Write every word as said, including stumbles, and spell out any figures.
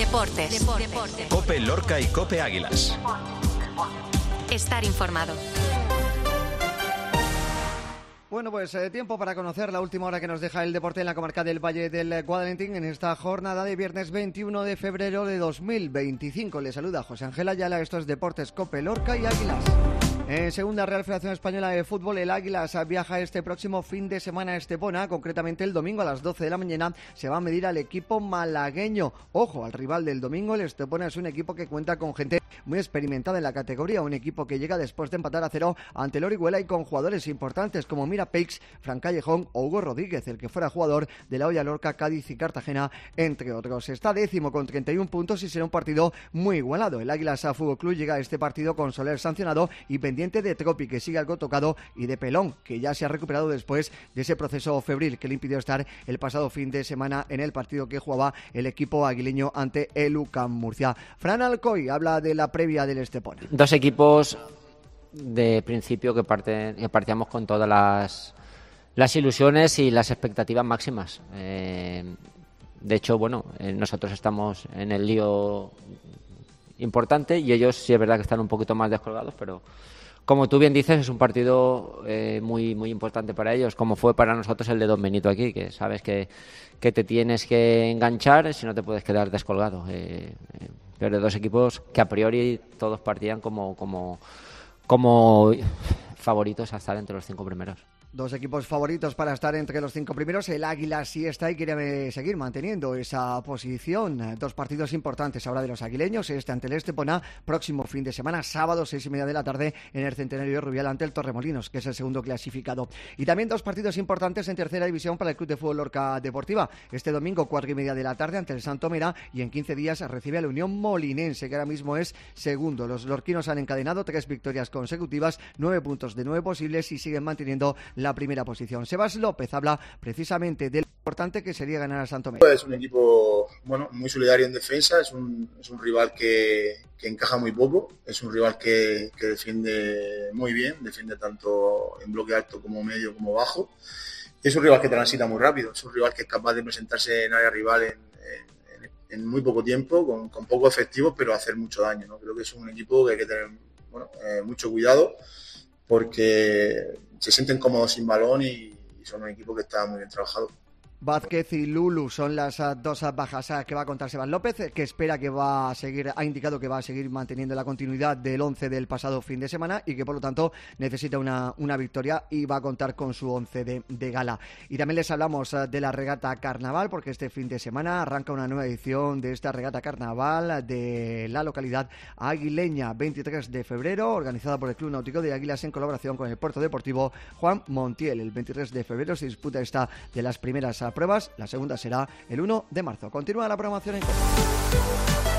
Deportes. Deportes. COPE Lorca y COPE Águilas. Estar informado. Bueno, pues eh, tiempo para conocer la última hora que nos deja el deporte en la comarca del Valle del Guadalentín en esta jornada de viernes veintiuno de febrero de dos mil veinticinco. Le saluda José Ángel Ayala, esto es Deportes COPE Lorca y Águilas. En segunda Real Federación Española de Fútbol, el Águilas viaja este próximo fin de semana a Estepona, concretamente el domingo a las doce de la mañana se va a medir al equipo malagueño. Ojo, al rival del domingo, el Estepona es un equipo que cuenta con gente muy experimentada en la categoría, un equipo que llega después de empatar a cero ante el Orihuela y con jugadores importantes como Mira Peix, Fran Callejón o Hugo Rodríguez, el que fuera jugador de la Hoya Lorca, Cádiz y Cartagena, entre otros. Está décimo con treinta y un puntos y será un partido muy igualado. El Águilas Fútbol Club llega a este partido con Soler sancionado y pendiente de Tropi, que sigue algo tocado, y de Pelón, que ya se ha recuperado después de ese proceso febril que le impidió estar el pasado fin de semana en el partido que jugaba el equipo aguileño ante el U C A M Murcia. Fran Alcoy habla de la previa del Estepona. Dos equipos de principio que, parte, que partíamos con todas las, las ilusiones y las expectativas máximas. Eh, de hecho, bueno, eh, nosotros estamos en el lío importante y ellos sí es verdad que están un poquito más descolgados, pero como tú bien dices, es un partido eh, muy muy importante para ellos, como fue para nosotros el de Don Benito aquí, que sabes que, que te tienes que enganchar, si no te puedes quedar descolgado. Eh, eh, pero dos equipos que a priori todos partían como, como, como favoritos a estar entre los cinco primeros. Dos equipos favoritos para estar entre los cinco primeros. El Águila sí está y quiere seguir manteniendo esa posición. Dos partidos importantes ahora de los aguileños. Este ante el Estepona, próximo fin de semana, sábado, seis y media de la tarde, en el Centenario de Rubial ante el Torremolinos, que es el segundo clasificado. Y también dos partidos importantes en tercera división para el Club de Fútbol Lorca Deportiva. Este domingo, cuatro y media de la tarde, ante el Santomera, y en quince días recibe a la Unión Molinense, que ahora mismo es segundo. Los lorquinos han encadenado tres victorias consecutivas, nueve puntos de nueve posibles y siguen manteniendo la la primera posición. Sebas López habla precisamente del importante que sería ganar a Santomera. Es un equipo bueno, muy solidario en defensa, es un, es un rival que, que encaja muy poco, es un rival que, que defiende muy bien, defiende tanto en bloque alto como medio como bajo. Es un rival que transita muy rápido, es un rival que es capaz de presentarse en área rival en, en, en muy poco tiempo, con, con pocos efectivos, pero hacer mucho daño, ¿no? Creo que es un equipo que hay que tener bueno, eh, mucho cuidado, porque se sienten cómodos sin balón y, y son un equipo que está muy bien trabajado. Vázquez y Lulu son las dos bajas que va a contar Sebas López, que espera que va a seguir, ha indicado que va a seguir manteniendo la continuidad del once del pasado fin de semana y que por lo tanto necesita una, una victoria y va a contar con su once de, de gala. Y también les hablamos de la regata carnaval, porque este fin de semana arranca una nueva edición de esta regata carnaval de la localidad aguileña, veintitrés de febrero, organizada por el Club Náutico de Águilas en colaboración con el Puerto Deportivo Juan Montiel. El veintitrés de febrero se disputa esta de las primeras pruebas, la segunda será el uno de marzo. Continúa la programación en COPE.